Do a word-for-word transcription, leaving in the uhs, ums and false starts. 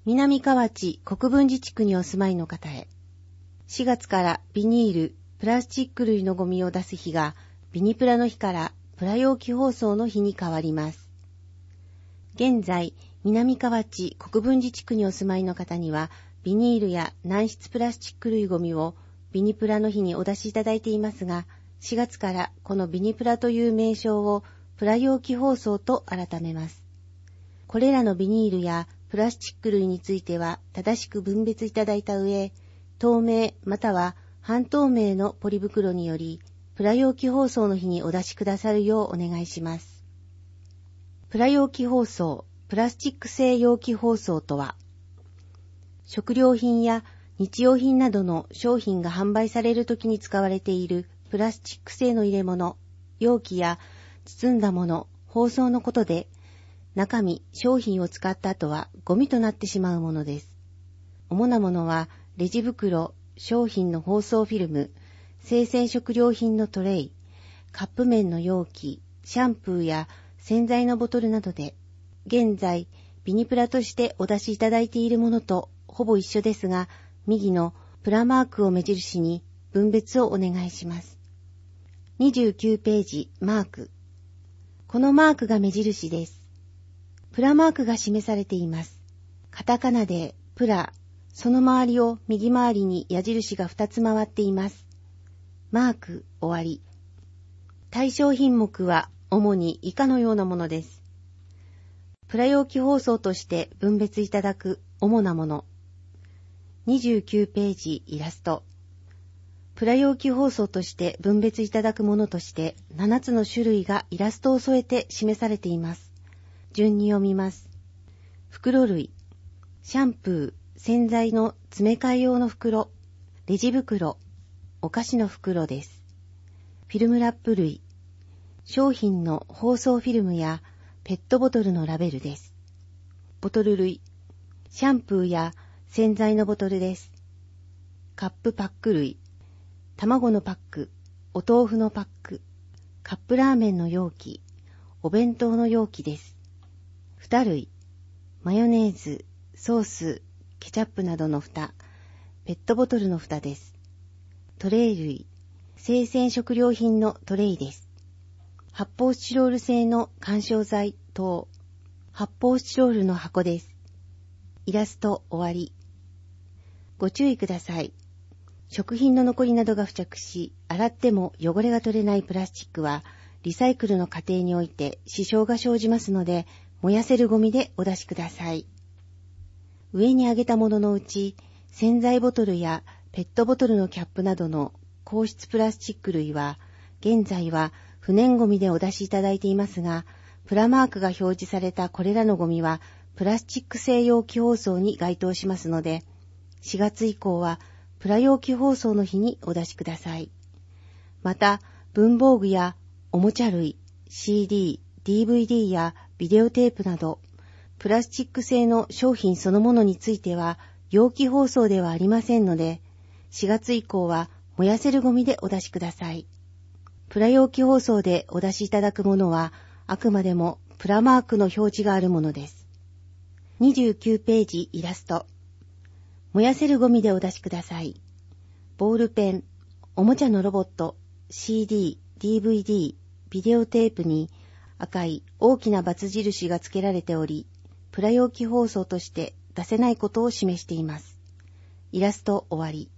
南河内国分寺地区にお住まいの方へ。しがつからビニール、プラスチック類のゴミを出す日がビニプラの日からプラ容器包装の日に変わります。現在、南河内国分寺地区にお住まいの方にはビニールや軟質プラスチック類ゴミをビニプラの日にお出しいただいていますが、しがつからこのビニプラという名称をプラ容器包装と改めます。これらのビニールやプラスチック類については正しく分別いただいた上、透明または半透明のポリ袋によりプラ容器包装の日にお出しくださるようお願いします。プラ容器包装、プラスチック製容器包装とは、食料品や日用品などの商品が販売されるときに使われているプラスチック製の入れ物、容器や包んだもの、包装のことで、中身、商品を使った後はゴミとなってしまうものです。主なものは、レジ袋、商品の包装フィルム、生鮮食料品のトレイ、カップ麺の容器、シャンプーや洗剤のボトルなどで、現在、ビニプラとしてお出しいただいているものとほぼ一緒ですが、右のプラマークを目印に分別をお願いします。にじゅうきゅうページ、マーク。このマークが目印です。プラマークが示されています。カタカナでプラ、その周りを右回りに矢印がふたつ回っています。マーク、終わり。対象品目は主に以下のようなものです。プラ容器包装として分別いただく主なもの。にじゅうきゅうページ、イラスト。プラ容器包装として分別いただくものとしてななつの種類がイラストを添えて示されています。順に読みます。袋類、シャンプー、洗剤の詰め替え用の袋、レジ袋、お菓子の袋です。フィルムラップ類、商品の包装フィルムやペットボトルのラベルです。ボトル類、シャンプーや洗剤のボトルです。カップパック類、卵のパック、お豆腐のパック、カップラーメンの容器、お弁当の容器です。蓋類、マヨネーズ、ソース、ケチャップなどの蓋、ペットボトルの蓋です。トレイ類、生鮮食料品のトレイです。発泡スチロール製の緩衝材等、発泡スチロールの箱です。イラスト終わり。ご注意ください。食品の残りなどが付着し、洗っても汚れが取れないプラスチックは、リサイクルの過程において支障が生じますので、燃やせるゴミでお出しください。上に挙げたもののうち、洗剤ボトルやペットボトルのキャップなどの硬質プラスチック類は、現在は不燃ゴミでお出しいただいていますが、プラマークが表示されたこれらのゴミは、プラスチック製容器包装に該当しますので、しがつ以降はプラ容器包装の日にお出しください。また、文房具やおもちゃ類、シーディー、ディーブイディー やビデオテープなど、プラスチック製の商品そのものについては、容器包装ではありませんので、しがつ以降は燃やせるゴミでお出しください。プラ容器包装でお出しいただくものは、あくまでもプラマークの表示があるものです。にじゅうきゅうページイラスト。燃やせるゴミでお出しください。ボールペン、おもちゃのロボット、シーディー、ディーブイディー、ビデオテープに赤い大きな×印が付けられており、プラ容器包装として出せないことを示しています。イラスト終わり。